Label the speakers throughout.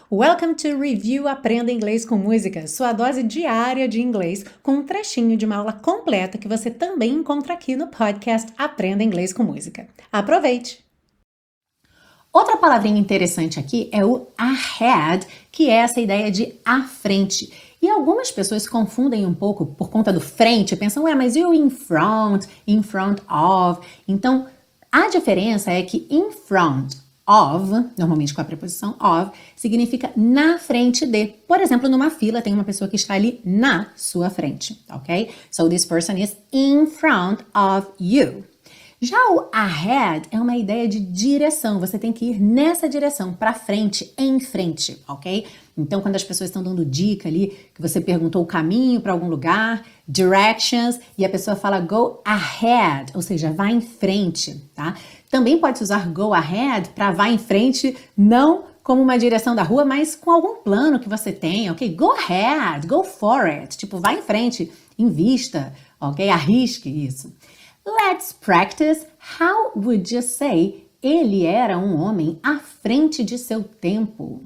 Speaker 1: Welcome to Review Aprenda Inglês com Música, sua dose diária de inglês, com um trechinho de uma aula completa que você também encontra aqui no podcast Aprenda Inglês com Música. Aproveite! Outra palavrinha interessante aqui é o ahead, que é essa ideia de à frente. E algumas pessoas confundem um pouco por conta do frente, pensam, mas e o in front of? Então, a diferença é que in front of, normalmente com a preposição of, significa na frente de. Por exemplo, numa fila tem uma pessoa que está ali na sua frente, ok? So this person is in front of you. Já o ahead é uma ideia de direção, você tem que ir nessa direção, para frente, em frente, ok? Então, quando as pessoas estão dando dica ali, que você perguntou o caminho para algum lugar, directions, e a pessoa fala go ahead, ou seja, vá em frente, tá? Também pode usar go ahead para vá em frente, não como uma direção da rua, mas com algum plano que você tem, ok? Go ahead, go for it, tipo, vá em frente, invista, ok? Arrisque isso. Let's practice. How would you say ele era um homem à frente de seu tempo?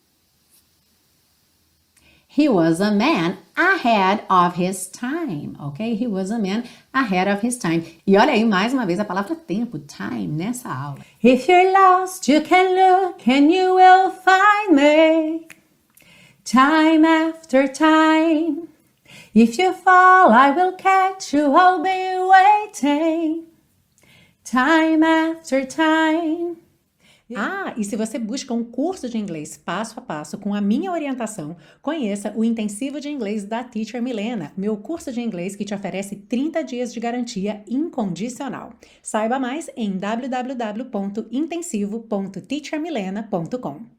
Speaker 1: He was a man ahead of his time, ok? He was a man ahead of his time. E olha aí mais uma vez a palavra tempo, time, nessa aula. If you're lost, you can look and you will find me. Time after time. If you fall, I will catch you, I'll be waiting. Time after time. E se você busca um curso de inglês passo a passo com a minha orientação, conheça o Intensivo de Inglês da Teacher Milena, meu curso de inglês que te oferece 30 dias de garantia incondicional. Saiba mais em www.intensivo.teachermilena.com.